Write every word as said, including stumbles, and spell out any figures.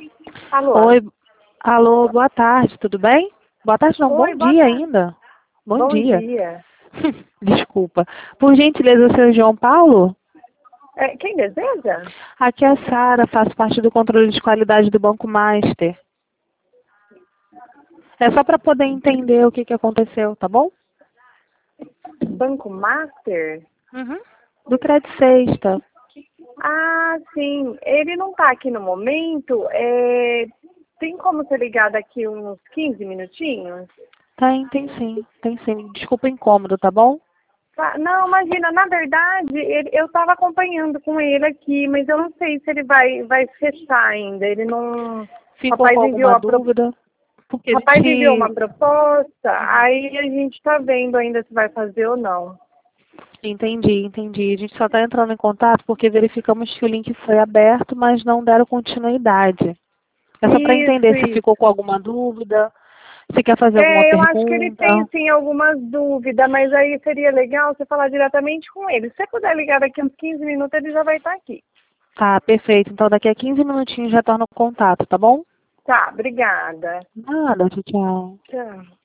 Alô? Oi, alô, boa tarde, tudo bem? Boa tarde não, Oi, bom boa dia tarde. ainda. Bom Bom dia. dia. Desculpa. Por gentileza, seu João Paulo? É, quem deseja? Aqui é a Sara, faço parte do controle de qualidade do Banco Master. É só para poder entender o que, que aconteceu, tá bom? Banco Master? Uhum. Do Crédito Sexta. Ah, sim. Ele não está aqui no momento. É, tem como ser ligado aqui uns quinze minutinhos? Tem, tem sim, tem sim. Desculpa o incômodo, tá bom? Tá, não, imagina, na verdade, ele- eu estava acompanhando com ele aqui, mas eu não sei se ele vai, vai fechar ainda. Ele não. O Ficou com rapaz enviou alguma a pro... dúvida? o Porque a rapaz enviou uma gente proposta, aí a gente está vendo ainda se vai fazer ou não. Entendi, entendi. A gente só está entrando em contato porque verificamos que o link foi aberto, mas não deram continuidade. É só para Isso, entender se ficou isso. com alguma dúvida, se quer fazer alguma É, eu acho que ele pergunta. tem sim algumas dúvidas, mas aí seria legal você falar diretamente com ele. Se você puder ligar daqui uns quinze minutos, ele já vai estar aqui. Tá, perfeito. Então daqui a quinze minutinhos já retorno o contato, tá bom? Tá, obrigada. Nada, tchau, tchau. Tchau.